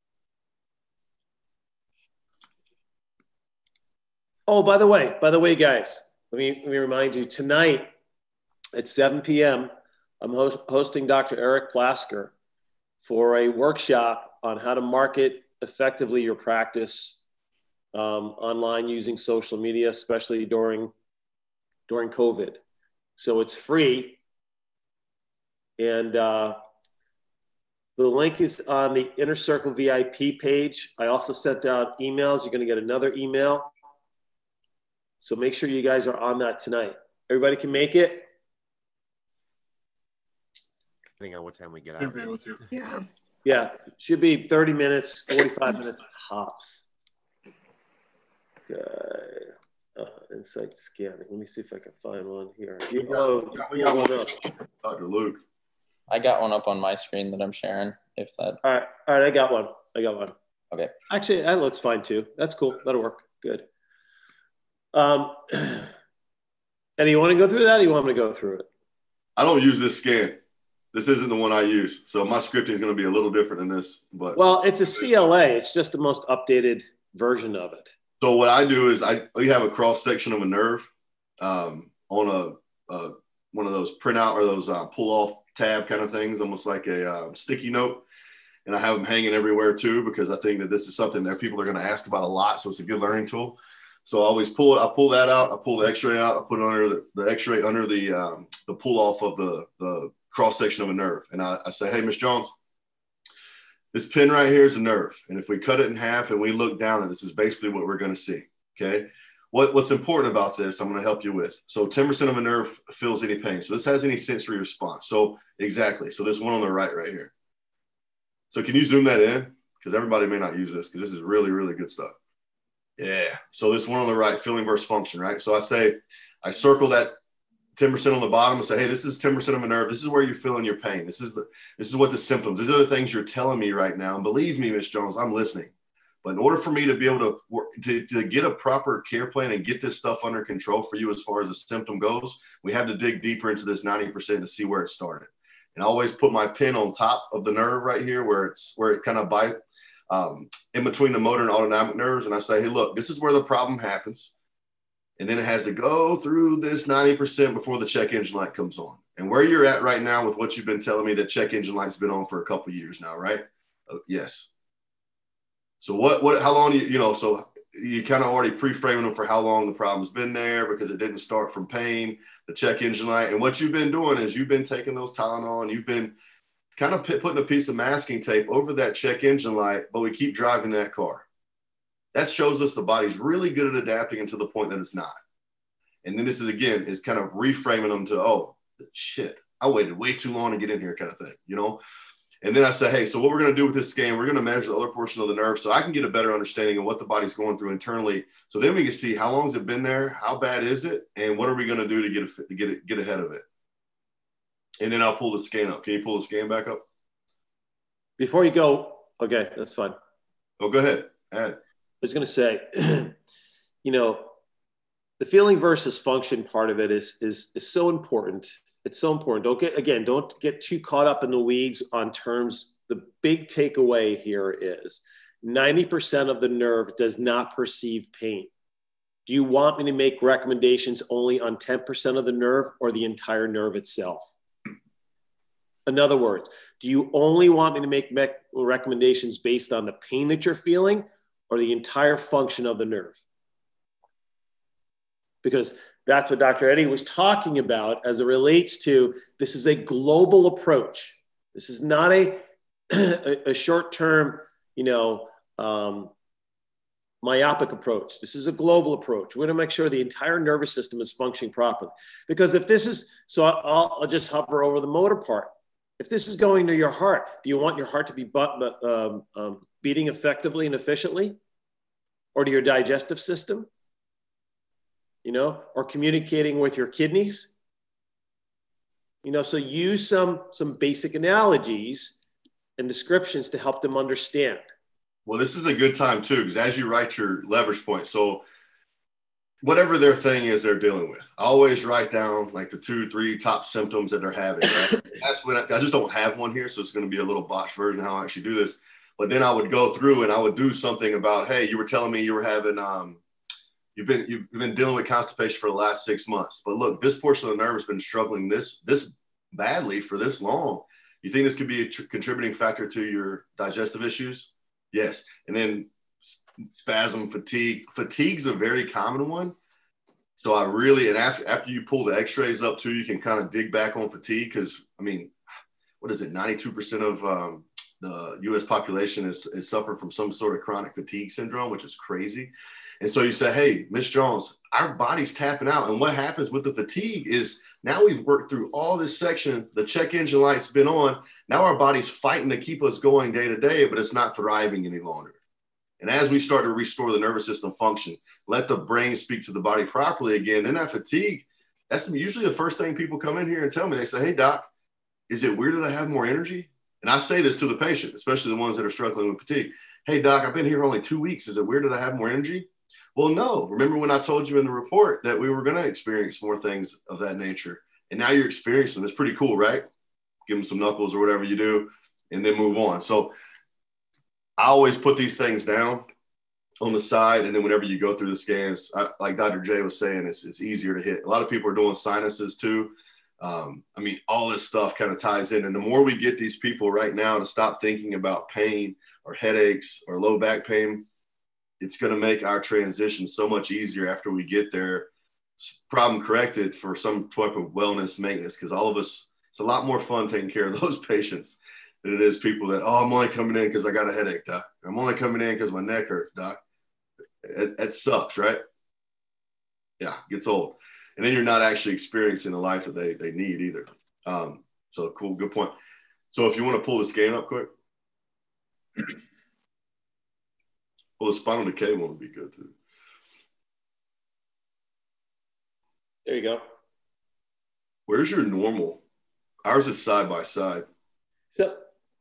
Oh, by the way, guys, let me remind you, tonight at 7 p.m., I'm hosting Dr. Eric Plasker for a workshop on how to market effectively your practice online using social media, especially during COVID. So it's free. And the link is on the Inner Circle VIP page. I also sent out emails. You're going to get another email. So make sure you guys are on that tonight. Everybody can make it? Depending on what time we get out. Yeah. Yeah, should be 30 minutes, 45 minutes tops. Okay. Insight scanning. Let me see if I can find one here. We got one up. Dr. Luke. I got one up on my screen that I'm sharing. If that. All right. I got one. Okay. Actually, that looks fine too. That's cool. That'll work. Good. Eddie, you want to go through that or you want me to go through it? I don't use this scan. This isn't the one I use. So my scripting is going to be a little different than this. Well, it's a CLA. It's just the most updated version of it. So what I do is we have a cross section of a nerve on one one of those printout or those pull off tab kind of things, almost like a sticky note. And I have them hanging everywhere too, because I think that this is something that people are going to ask about a lot. So it's a good learning tool. So I always pull it. I pull that out. I pull the x-ray out. I put it under the x-ray under the pull off of the cross section of a nerve. And I say, hey, Miss Jones, this pin right here is a nerve. And if we cut it in half and we look down at this is basically what we're going to see. Okay. What's important about this, I'm going to help you with. So 10% of a nerve feels any pain. So this has any sensory response. So exactly. So this one on the right here. So can you zoom that in? Because everybody may not use this because this is really, really good stuff. Yeah. So this one on the right, feeling versus function, right? So I circle that 10% on the bottom and say, hey, this is 10% of a nerve. This is where you're feeling your pain. This is what the symptoms, these are the things you're telling me right now. And believe me, Ms. Jones, I'm listening. But in order for me to be able to work, to get a proper care plan and get this stuff under control for you as far as the symptom goes, we have to dig deeper into this 90% to see where it started. And I always put my pin on top of the nerve right here where it kind of in between the motor and autonomic nerves. And I say, hey, look, this is where the problem happens. And then it has to go through this 90% before the check engine light comes on. And where you're at right now with what you've been telling me, that check engine light's been on for a couple of years now, right? Yes. So how long so you kind of already pre-framing them for how long the problem's been there because it didn't start from pain, the check engine light. And what you've been doing is you've been taking those Tylenol and you've been kind of putting a piece of masking tape over that check engine light, but we keep driving that car. That shows us the body's really good at adapting until the point that it's not. And then this is kind of reframing them to, oh, shit, I waited way too long to get in here kind of thing, And then I say, hey, so what we're going to do with this scan, we're going to measure the other portion of the nerve so I can get a better understanding of what the body's going through internally. So then we can see how long has it been there, how bad is it, and what are we going to do to get ahead of it. And then I'll pull the scan up. Can you pull the scan back up? Before you go, okay, that's fine. Oh, go ahead. Add. I was going to say, the feeling versus function part of it is so important. It's so important. Don't get too caught up in the weeds on terms. The big takeaway here is 90% of the nerve does not perceive pain. Do you want me to make recommendations only on 10% of the nerve or the entire nerve itself? In other words, do you only want me to make recommendations based on the pain that you're feeling or the entire function of the nerve? Because that's what Dr. Eddie was talking about as it relates to this is a global approach. This is not a short-term, myopic approach. This is a global approach. We're going to make sure the entire nervous system is functioning properly. Because if this is, so I'll just hover over the motor part. If this is going to your heart, do you want your heart to be beating effectively and efficiently? Or to your digestive system? Or communicating with your kidneys? So use some basic analogies and descriptions to help them understand. Well, this is a good time too, because as you write your leverage point, so whatever their thing is they're dealing with, I always write down like the 2-3 top symptoms that they're having. Right? That's when I just don't have one here, so it's going to be a little botched version of how I actually do this. But then I would go through and I would do something about, hey, you were telling me you were having, you've been dealing with constipation for the last 6 months. But look, this portion of the nerve has been struggling this badly for this long. You think this could be a contributing factor to your digestive issues? Yes. And then spasm, fatigue. Fatigue's a very common one. So I really, and after you pull the x-rays up too, you can kind of dig back on fatigue because, what is it? 92% of the U.S. population is suffering from some sort of chronic fatigue syndrome, which is crazy. And so you say, hey, Ms. Jones, our body's tapping out. And what happens with the fatigue is now we've worked through all this section. The check engine light's been on. Now our body's fighting to keep us going day to day, but it's not thriving any longer. And as we start to restore the nervous system function, let the brain speak to the body properly again, then that fatigue, that's usually the first thing people come in here and tell me. They say, hey, doc, is it weird that I have more energy? And I say this to the patient, especially the ones that are struggling with fatigue. Hey, doc, I've been here only 2 weeks. Is it weird that I have more energy? Well, no. Remember when I told you in the report that we were going to experience more things of that nature? And now you're experiencing them. It's pretty cool, right? Give them some knuckles or whatever you do, and then move on. So I always put these things down on the side, and then whenever you go through the scans, like Dr. J was saying, it's easier to hit. A lot of people are doing sinuses too. I mean, all this stuff kind of ties in. And the more we get these people right now to stop thinking about pain or headaches or low back pain, it's going to make our transition so much easier after we get there, problem corrected, for some type of wellness maintenance. Because all of us, it's a lot more fun taking care of those patients than it is people that, oh, I'm only coming in because I got a headache, doc. I'm only coming in because my neck hurts, doc. It sucks, right? Yeah, gets old. And then you're not actually experiencing the life that they need either. So cool, good point. So if you want to pull the scan up quick. Well, the spinal decay one would be good too. There you go. Where's your normal? Ours is side by side. So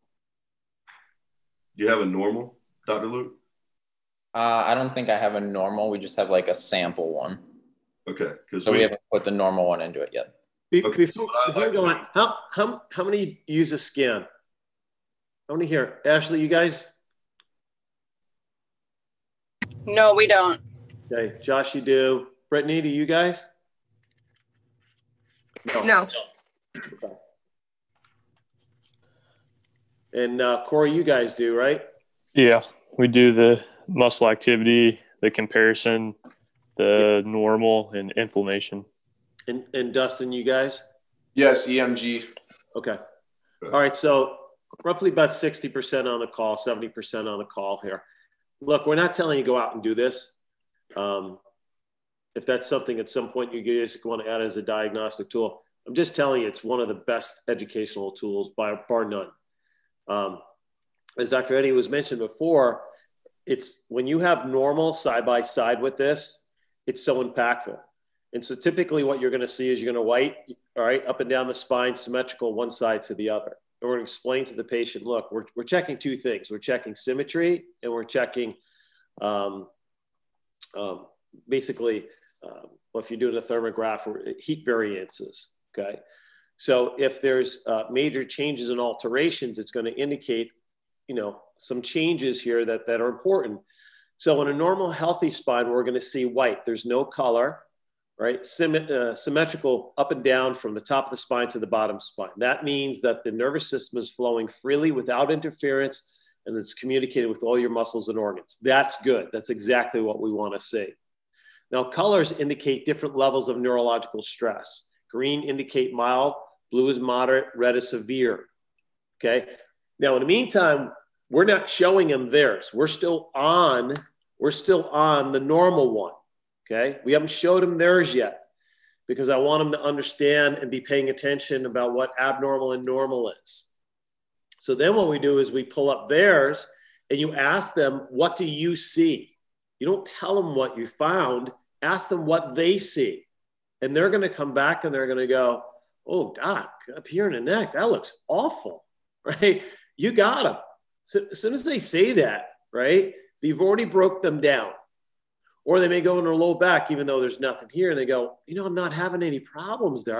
you have a normal, Dr. Luke? I don't think I have a normal. We just have like a sample one. Okay. So we haven't put the normal one into it yet. Before we go on, how many use a scan? How many here? Ashley, you guys? No, we don't. Okay. Josh, you do. Brittany, do you guys? No. Okay. And Corey, you guys do, right? Yeah, we do the muscle activity, the comparison, the normal, and inflammation. And Dustin, you guys? Yes, EMG. Okay. All right. So roughly about 60% on the call, 70% on the call here. Look, we're not telling you go out and do this. If that's something at some point you guys want to add as a diagnostic tool, I'm just telling you it's one of the best educational tools by bar none. As Dr. Eddie was mentioned before, it's when you have normal side by side with this, it's so impactful. And so typically what you're going to see is you're going to white, all right, up and down the spine, symmetrical one side to the other. And we're going to explain to the patient, look, we're checking two things. We're checking symmetry and we're checking basically, well, if you're doing a thermograph, heat variances, okay? So if there's major changes and alterations, it's going to indicate, some changes here that are important. So in a normal healthy spine, we're going to see white. There's no color, right? Symmetrical up and down from the top of the spine to the bottom spine. That means that the nervous system is flowing freely without interference and it's communicated with all your muscles and organs. That's good. That's exactly what we want to see. Now, colors indicate different levels of neurological stress. Green indicate mild, blue is moderate, red is severe, okay? Now, in the meantime, we're not showing them theirs. We're still on the normal one, okay? We haven't showed them theirs yet because I want them to understand and be paying attention about what abnormal and normal is. So then what we do is we pull up theirs and you ask them, what do you see? You don't tell them what you found, ask them what they see. And they're going to come back and they're going to go, oh, doc, up here in the neck, that looks awful, right? You got them. So as soon as they say that, right, you've already broke them down. Or they may go in their low back, even though there's nothing here. And they go, I'm not having any problems there.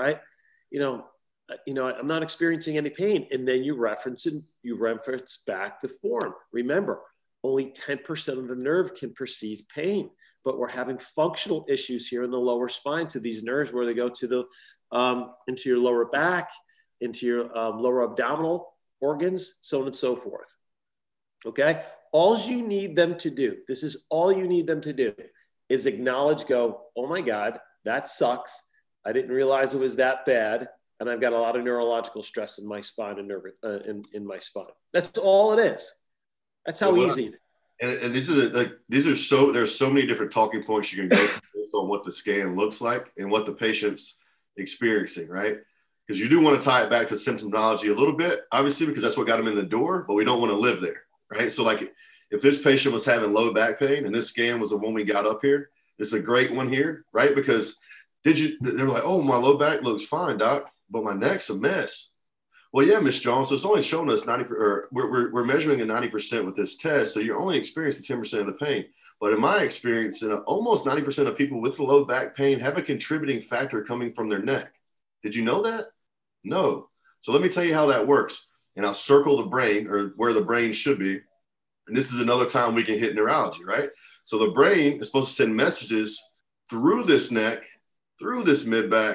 I'm not experiencing any pain. And then you reference back the form. Remember, only 10% of the nerve can perceive pain, but we're having functional issues here in the lower spine to these nerves where they go to the into your lower back, into your lower abdominal organs, so on and so forth. Okay. All you need them to do, this is all you need them to do, is acknowledge, go, oh my God, that sucks. I didn't realize it was that bad. And I've got a lot of neurological stress in my spine and nerve in my spine. That's all it is. That's how easy it is. And there's so many different talking points you can go based on what the scan looks like and what the patient's experiencing, right? Because you do want to tie it back to symptomology a little bit, obviously, because that's what got them in the door, but we don't want to live there, right? So like if this patient was having low back pain and this scan was the one we got up here, this is a great one here, right? Because they were like, oh, my low back looks fine, doc, but my neck's a mess. Well, yeah, Ms. Jones, so it's only showing us 90%, or we're measuring a 90% with this test, so you're only experiencing 10% of the pain. But in my experience, almost 90% of people with low back pain have a contributing factor coming from their neck. Did you know that? No. So let me tell you how that works. And I'll circle the brain, or where the brain should be. And this is another time we can hit neurology, right? So the brain is supposed to send messages through this neck, through this mid back,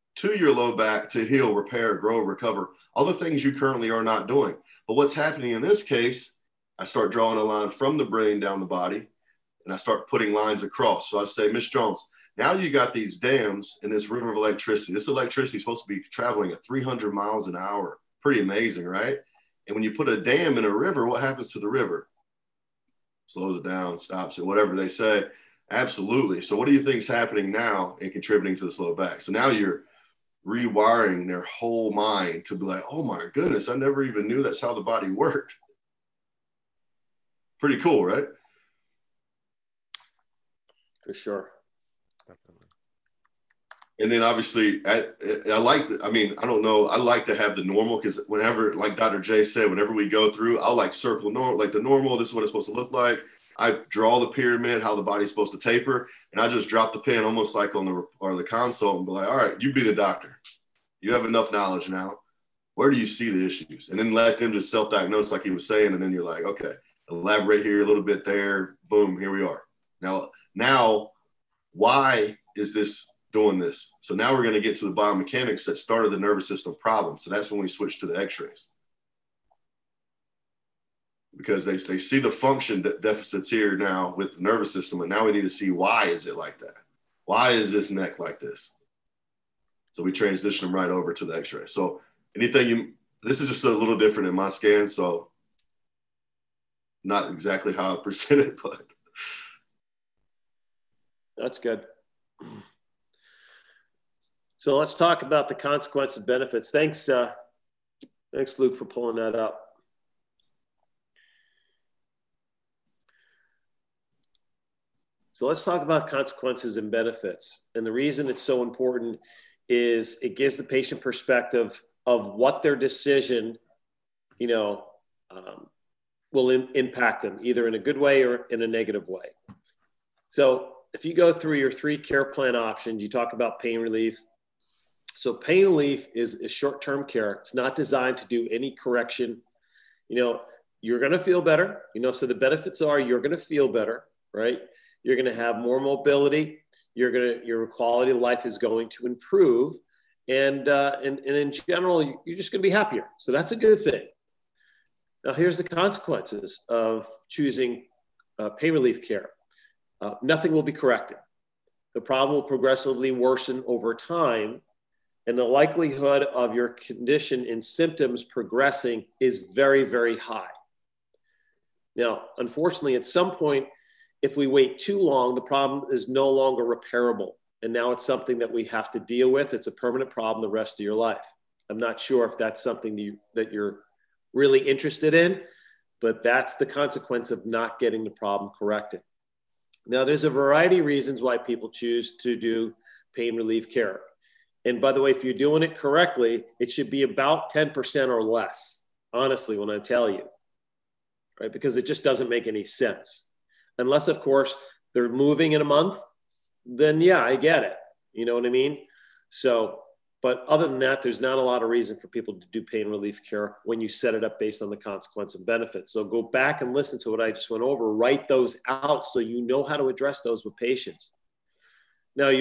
to your low back to heal, repair, grow, recover, all the things you currently are not doing. But what's happening in this case, I start drawing a line from the brain down the body, and I start putting lines across. So I say, Miss Jones, now you got these dams in this river of electricity. This electricity is supposed to be traveling at 300 miles an hour. Pretty amazing, right? And when you put a dam in a river, what happens to the river? Slows it down, stops it, whatever they say. Absolutely. So what do you think is happening now and contributing to this low back? So now you're rewiring their whole mind to be like, oh my goodness, I never even knew that's how the body worked. Pretty cool, right? For sure. Definitely. And then obviously, I like, I don't know, I like to have the normal, because whenever, like Dr. J said, whenever we go through, I'll like circle normal, like the normal, this is what it's supposed to look like. I draw the pyramid, how the body's supposed to taper, and I just drop the pen almost like on the console and be like, all right, you be the doctor. You have enough knowledge now. Where do you see the issues? And then let them just self-diagnose like he was saying, and then you're like, okay, elaborate here a little bit there, boom, here we are. Now, why is this doing this? So now we're going to get to the biomechanics that started the nervous system problem. So that's when we switch to the x-rays. Because they see the function deficits here now with the nervous system, and now we need to see why is it like that? Why is this neck like this? So we transition them right over to the x-ray. So this is just a little different in my scan, so not exactly how I present it, but. That's good. So let's talk about the consequence of benefits. Thanks, Luke, for pulling that up. So let's talk about consequences and benefits. And the reason it's so important is it gives the patient perspective of what their decision, will impact them, either in a good way or in a negative way. So if you go through your 3 care plan options, you talk about pain relief. So pain relief is short-term care. It's not designed to do any correction. You're going to feel better, so the benefits are you're going to feel better, right? You're going to have more mobility. Your quality of life is going to improve. And in general, you're just going to be happier. So that's a good thing. Now, here's the consequences of choosing pain relief care. Nothing will be corrected. The problem will progressively worsen over time, and the likelihood of your condition and symptoms progressing is very, very high. Now, unfortunately, at some point, if we wait too long, the problem is no longer repairable. And now it's something that we have to deal with. It's a permanent problem the rest of your life. I'm not sure if that's something that you're really interested in, but that's the consequence of not getting the problem corrected. Now, there's a variety of reasons why people choose to do pain relief care. And by the way, if you're doing it correctly, it should be about 10% or less, honestly, when I tell you, right? Because it just doesn't make any sense. Unless, of course, they're moving in a month, then yeah, I get it. You know what I mean? So, but other than that, there's not a lot of reason for people to do pain relief care when you set it up based on the consequence and benefits. So go back and listen to what I just went over, write those out so you know how to address those with patients. Now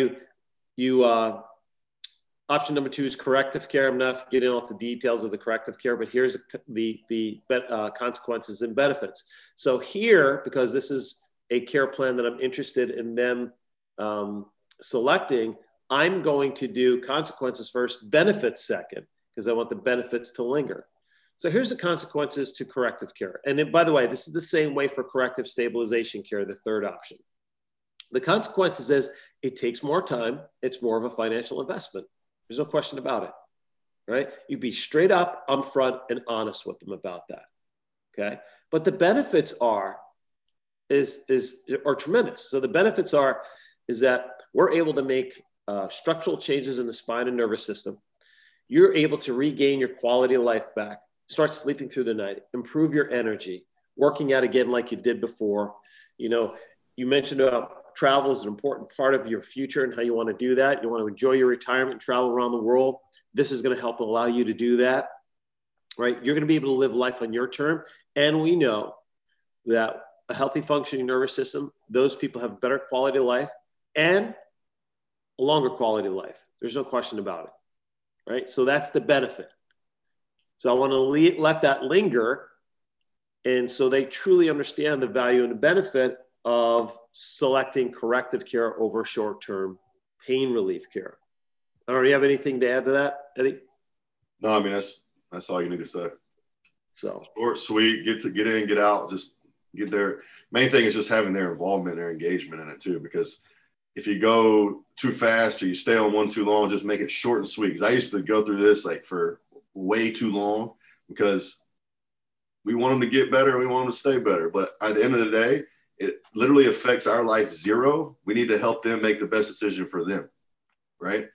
option number 2 is corrective care. I'm not getting into the details of the corrective care, but here's the consequences and benefits. So here, because this is a care plan that I'm interested in them selecting, I'm going to do consequences first, benefits second, because I want the benefits to linger. So here's the consequences to corrective care. And then, by the way, this is the same way for corrective stabilization care, the 3rd option. The consequences is it takes more time. It's more of a financial investment. There's no question about it, right? You be straight up, upfront, and honest with them about that, okay? But the benefits are tremendous. So the benefits is that we're able to make structural changes in the spine and nervous system. You're able to regain your quality of life back, start sleeping through the night, improve your energy, working out again like you did before. You mentioned about travel is an important part of your future and how you want to do that. You want to enjoy your retirement and travel around the world. This is going to help allow you to do that, right? You're going to be able to live life on your term. And we know that a healthy functioning nervous system, those people have better quality of life and a longer quality of life. There's no question about it. right? So that's the benefit. So I want to let that linger. And so they truly understand the value and the benefit of selecting corrective care over short-term pain relief care. I don't know, do you have anything to add to that, Eddie? No, I mean, that's all you need to say. So short, sweet, get in, get out, just get there. Main thing is just having their involvement, their engagement in it too, because if you go too fast or you stay on one too long, just make it short and sweet. Because I used to go through this like for way too long because we want them to get better and we want them to stay better. But at the end of the day, it literally affects our life zero. We need to help them make the best decision for them, right?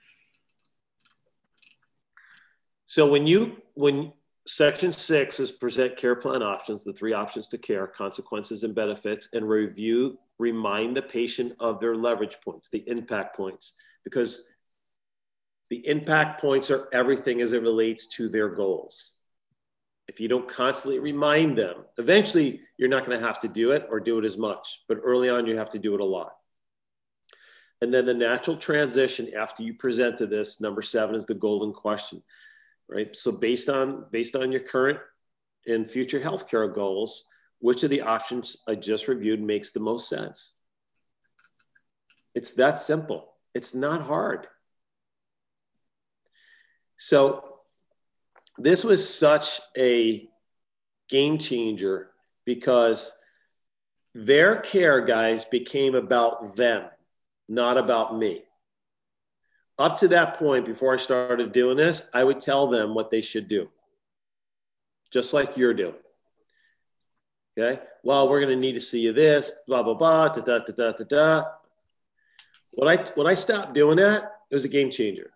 So when Section 6 is present care plan options, the 3 options to care, consequences and benefits, and remind the patient of their leverage points, the impact points, because the impact points are everything as it relates to their goals. If you don't constantly remind them, eventually you're not going to have to do it or do it as much, but early on you have to do it a lot. And then the natural transition after you presented this, number 7 is the golden question. Right. So based on your current and future healthcare goals, which of the options I just reviewed makes the most sense? It's that simple. It's not hard. So this was such a game changer because their care, guys, became about them, not about me. Up to that point, before I started doing this, I would tell them what they should do, just like you're doing. Okay? Well, we're going to need to see you this, blah, blah, blah, da, da, da, da, da, da. When I stopped doing that, it was a game changer.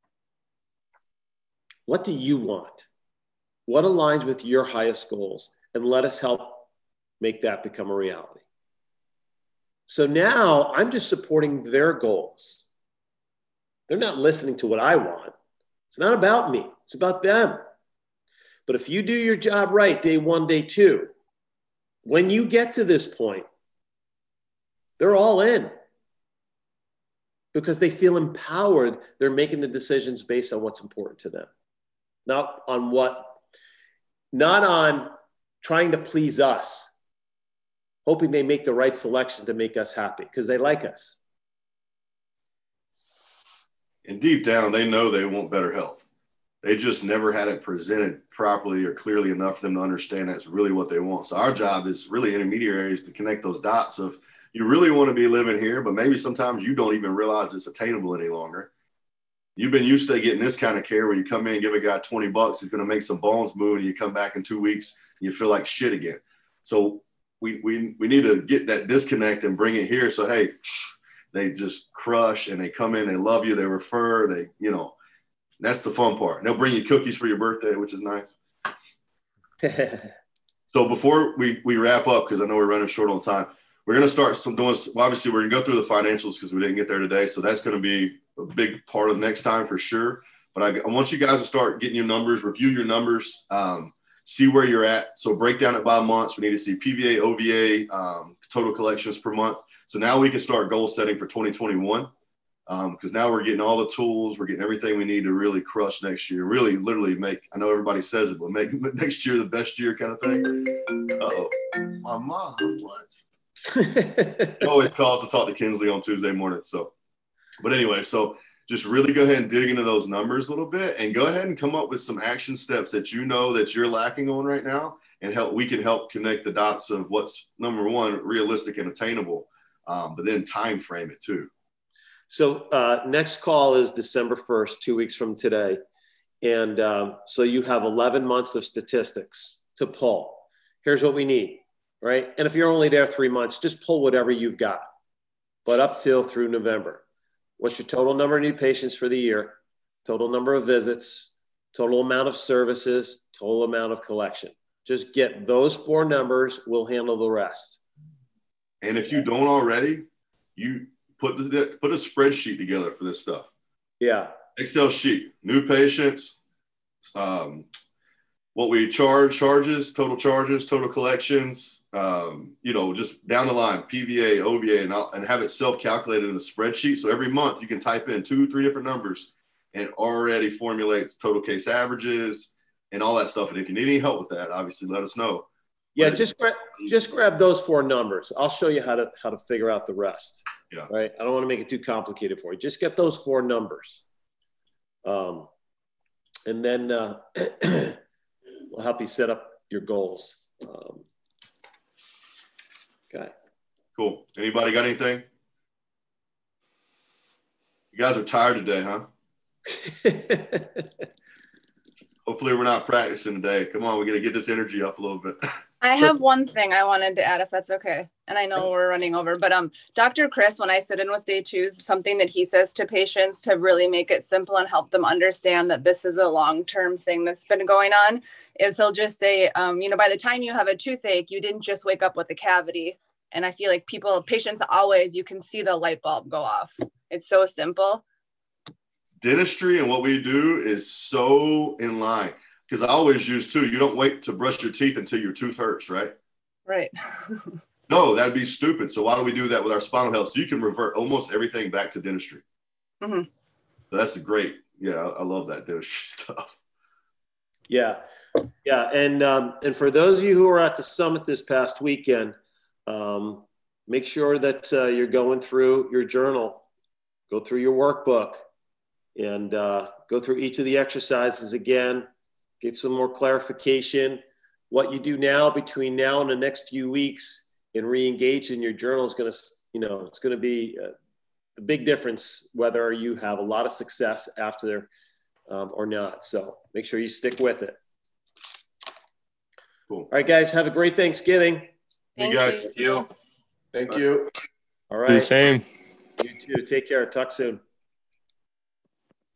What do you want? What aligns with your highest goals? And let us help make that become a reality. So now I'm just supporting their goals. They're not listening to what I want. It's not about me. It's about them. But if you do your job right, day 1, day 2, when you get to this point, they're all in because they feel empowered. They're making the decisions based on what's important to them, not on trying to please us, hoping they make the right selection to make us happy because they like us. And deep down, they know they want better health. They just never had it presented properly or clearly enough for them to understand that's really what they want. So our job is really intermediaries to connect those dots of you really want to be living here, but maybe sometimes you don't even realize it's attainable any longer. You've been used to getting this kind of care where you come in, give a guy $20, he's going to make some bones move, and you come back in 2 weeks, and you feel like shit again. So we need to get that disconnect and bring it here. So, hey, they just crush and they come in, they love you, they refer, that's the fun part. And they'll bring you cookies for your birthday, which is nice. So before we wrap up, because I know we're running short on time, we're going to start obviously we're going to go through the financials because we didn't get there today. So that's going to be a big part of the next time for sure. But I want you guys to start getting your numbers, review your numbers, see where you're at. So break down it by months. We need to see PVA, OVA, total collections per month. So now we can start goal setting for 2021 because now we're getting all the tools. We're getting everything we need to really crush next year, really literally make, I know everybody says it, but make next year the best year kind of thing. Uh-oh. My mom, what? Always calls to talk to Kinsley on Tuesday morning. So, but anyway, so just really go ahead and dig into those numbers a little bit and go ahead and come up with some action steps that you know that you're lacking on right now and we can help connect the dots of what's, number one, realistic and attainable. But then time frame it too. So next call is December 1st, 2 weeks from today. And so you have 11 months of statistics to pull. Here's what we need, right? And if you're only there 3 months, just pull whatever you've got, but up till through November. What's your total number of new patients for the year, total number of visits, total amount of services, total amount of collection. Just get those 4 numbers. We'll handle the rest. And if you don't already, you put a spreadsheet together for this stuff. Yeah. Excel sheet, new patients, what we charges, total collections, just down the line, PVA, OVA, and have it self-calculated in a spreadsheet. So every month you can type in 2-3 different numbers and it already formulates total case averages and all that stuff. And if you need any help with that, obviously let us know. Yeah, just grab those 4 numbers. I'll show you how to figure out the rest. Yeah. Right. I don't want to make it too complicated for you. Just get those 4 numbers. And then we'll help you set up your goals. Okay. Cool. Anybody got anything? You guys are tired today, huh? Hopefully we're not practicing today. Come on, we got to get this energy up a little bit. I have one thing I wanted to add, if that's okay. And I know we're running over, but Dr. Chris, when I sit in with Day 2, something that he says to patients to really make it simple and help them understand that this is a long-term thing that's been going on is he'll just say, by the time you have a toothache, you didn't just wake up with a cavity. And I feel like patients always, you can see the light bulb go off. It's so simple. Dentistry and what we do is so in line. Because I always use too, you don't wait to brush your teeth until your tooth hurts, right? Right. No, that'd be stupid. So why don't we do that with our spinal health? So you can revert almost everything back to dentistry. Mm-hmm. So that's great. Yeah, I love that dentistry stuff. Yeah. Yeah. And for those of you who are at the summit this past weekend, make sure that you're going through your journal, go through your workbook, and go through each of the exercises again. Get some more clarification. What you do now between now and the next few weeks and re-engage in your journal is going to, it's going to be a big difference whether you have a lot of success after or not. So make sure you stick with it. Cool. All right, guys, have a great Thanksgiving. Thank you guys. Thank you. Thank you. All right. The same. You too. Take care. Talk soon.